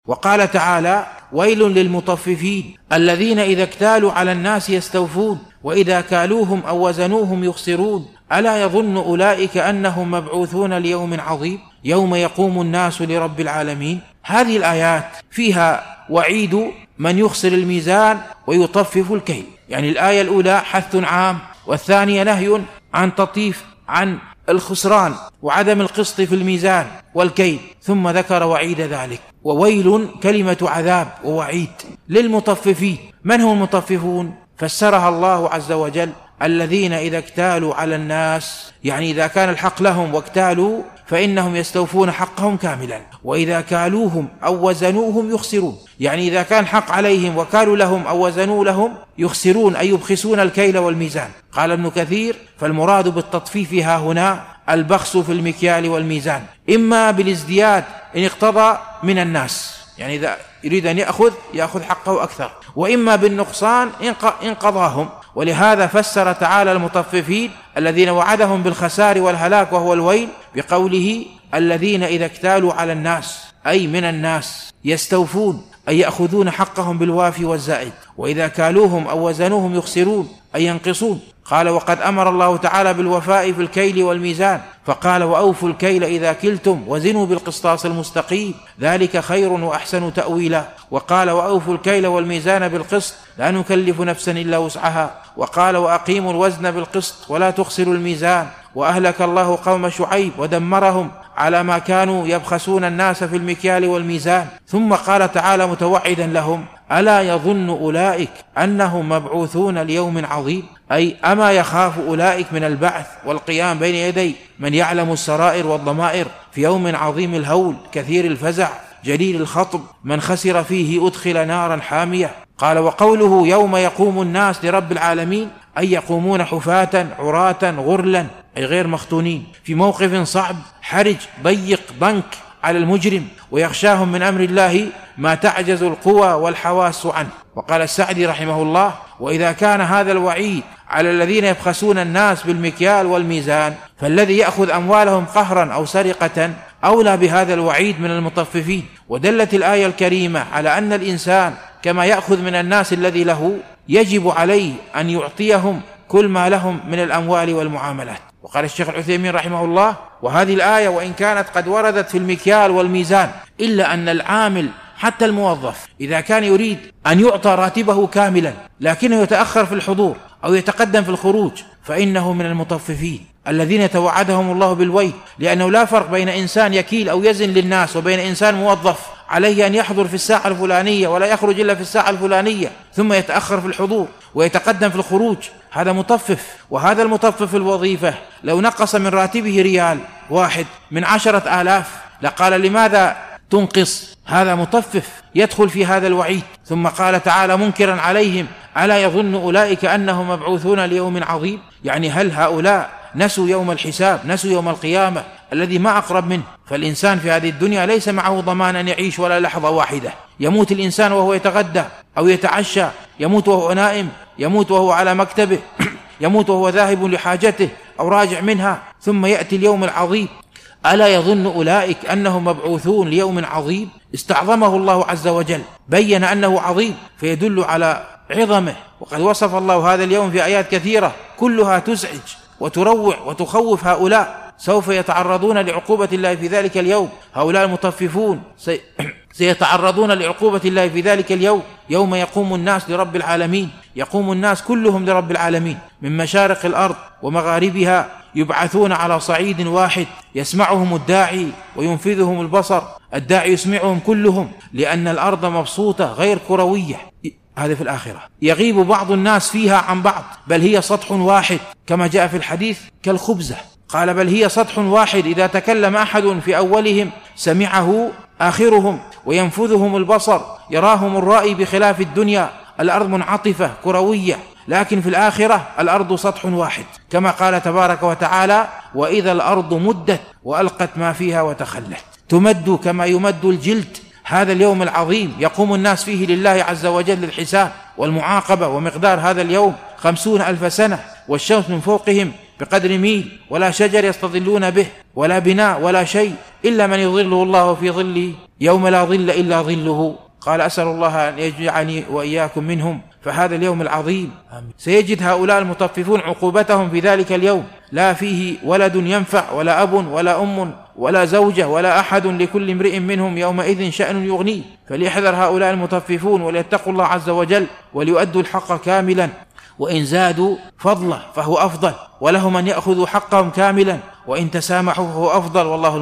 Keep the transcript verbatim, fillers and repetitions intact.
وقال تعالى: ويل للمطففين الذين إذا اكتالوا على الناس يستوفون وإذا كالوهم أو وزنوهم يخسرون ألا يظن أولئك أنهم مبعوثون ليوم عظيم يوم يقوم الناس لرب العالمين. هذه الآيات فيها وعيد من يخسر الميزان ويطفف الكيل، يعني الآية الأولى حث عام، والثانية نهي عن تطيف عن الخسران وعدم القسط في الميزان والكيل، ثم ذكر وعيد ذلك. وويل كلمة عذاب ووعيد للمطففين. من هم المطففون؟ فسرها الله عز وجل: الذين إذا اكتالوا على الناس، يعني إذا كان الحق لهم واكتالوا فإنهم يستوفون حقهم كاملا، وإذا كالوهم أو وزنوهم يخسرون، يعني إذا كان حق عليهم وكالوا لهم أو وزنوا لهم يخسرون، أي يبخسون الكيل والميزان. قال ابن كثير: فالمراد بالتطفيف ها هنا البخس في المكيال والميزان، إما بالازدياد إن اقتضى من الناس، يعني إذا يريد أن يأخذ يأخذ حقه أكثر، وإما بالنقصان إن قضاهم. ولهذا فسر تعالى المطففين الذين وعدهم بالخسار والهلاك وهو الويل بقوله: الذين إذا اكتالوا على الناس، أي من الناس، يستوفون، أي يأخذون حقهم بالوافي والزائد، وإذا كالوهم أو وزنوهم يخسرون، أي ينقصون. قال: وقد أمر الله تعالى بالوفاء في الكيل والميزان، فقال: وأوفوا الكيل إذا كلتم وزنوا بالقسطاس المستقيم ذلك خير وأحسن تأويلا. وقال: وأوفوا الكيل والميزان بالقسط لا نكلف نفسا إلا وسعها. وقال: وأقيموا الوزن بالقسط ولا تخسروا الميزان. وأهلك الله قوم شعيب ودمرهم على ما كانوا يبخسون الناس في المكيال والميزان. ثم قال تعالى متوعدا لهم: ألا يظن أولئك أنهم مبعوثون ليوم عظيم، أي أما يخاف أولئك من البعث والقيام بين يدي من يعلم السرائر والضمائر في يوم عظيم الهول كثير الفزع جليل الخطب من خسر فيه أدخل نارا حامية. قال: وقوله يوم يقوم الناس لرب العالمين، أي يقومون حفاة عراة غرلا، أي غير مختونين، في موقف صعب حرج ضيق ضنك على المجرم، ويخشاهم من أمر الله ما تعجز القوى والحواس عنه. وقال السعدي رحمه الله: وإذا كان هذا الوعيد على الذين يبخسون الناس بالمكيال والميزان، فالذي يأخذ أموالهم قهرا أو سرقة أولى بهذا الوعيد من المطففين. ودلت الآية الكريمة على أن الإنسان كما يأخذ من الناس الذي له يجب عليه أن يعطيهم كل ما لهم من الأموال والمعاملات. وقال الشيخ العثيمين رحمه الله: وهذه الآية وإن كانت قد وردت في المكيال والميزان، إلا أن العامل حتى الموظف إذا كان يريد أن يعطى راتبه كاملا لكنه يتأخر في الحضور أو يتقدم في الخروج، فإنه من المطففين الذين توعدهم الله بالويل، لأنه لا فرق بين إنسان يكيل أو يزن للناس وبين إنسان موظف عليه أن يحضر في الساعة الفلانية ولا يخرج إلا في الساعة الفلانية ثم يتأخر في الحضور ويتقدم في الخروج، هذا مطفف. وهذا المطفف الوظيفة لو نقص من راتبه ريال واحد من عشرة آلاف لقال: لماذا تنقص؟ هذا مطفف يدخل في هذا الوعيد. ثم قال تعالى منكرا عليهم: ألا يظن أولئك أنهم مبعوثون ليوم عظيم، يعني هل هؤلاء نسوا يوم الحساب، نسوا يوم القيامة الذي ما أقرب منه؟ فالإنسان في هذه الدنيا ليس معه ضمان أن يعيش ولا لحظة واحدة، يموت الإنسان وهو يتغدى أو يتعشى، يموت وهو نائم، يموت وهو على مكتبه، يموت وهو ذاهب لحاجته أو راجع منها، ثم يأتي اليوم العظيم. ألا يظن أولئك أنهم مبعوثون ليوم عظيم؟ استعظمه الله عز وجل، بين أنه عظيم فيدل على عظمه. وقد وصف الله هذا اليوم في آيات كثيرة كلها تزعج وتروع وتخوف هؤلاء، سوف يتعرضون لعقوبة الله في ذلك اليوم. هؤلاء المطففون سيتعرضون لعقوبة الله في ذلك اليوم، يوم يقوم الناس لرب العالمين. يقوم الناس كلهم لرب العالمين من مشارق الأرض ومغاربها، يبعثون على صعيد واحد، يسمعهم الداعي وينفذهم البصر. الداعي يسمعهم كلهم لأن الأرض مبسوطة غير كروية، هذا في الآخرة. يغيب بعض الناس فيها عن بعض، بل هي سطح واحد كما جاء في الحديث كالخبزة. قال: بل هي سطح واحد إذا تكلم أحد في أولهم سمعه آخرهم، وينفذهم البصر، يراهم الرائي، بخلاف الدنيا الأرض منعطفة كروية، لكن في الآخرة الأرض سطح واحد، كما قال تبارك وتعالى: وإذا الأرض مدت وألقت ما فيها وتخلت. تمد كما يمد الجلد. هذا اليوم العظيم يقوم الناس فيه لله عز وجل للحساب والمعاقبة، ومقدار هذا اليوم خمسون ألف سنة، والشمس من فوقهم بقدر ميل، ولا شجر يستظلون به، ولا بناء، ولا شيء إلا من يظله الله في ظله يوم لا ظل إلا ظله. قال: أسأل الله أن يجعلني وإياكم منهم. فهذا اليوم العظيم سيجد هؤلاء المطففون عقوبتهم في ذلك اليوم، لا فيه ولد ينفع، ولا أب، ولا أم، ولا زوجة، ولا أحد، لكل امرئ منهم يومئذ شأن يغنيه. فليحذر هؤلاء المطففون وليتقوا الله عز وجل وليؤدوا الحق كاملا، وإن زادوا فضله فهو أفضل، ولهم أن يأخذوا حقهم كاملا، وإن تسامحوا فهو أفضل، والله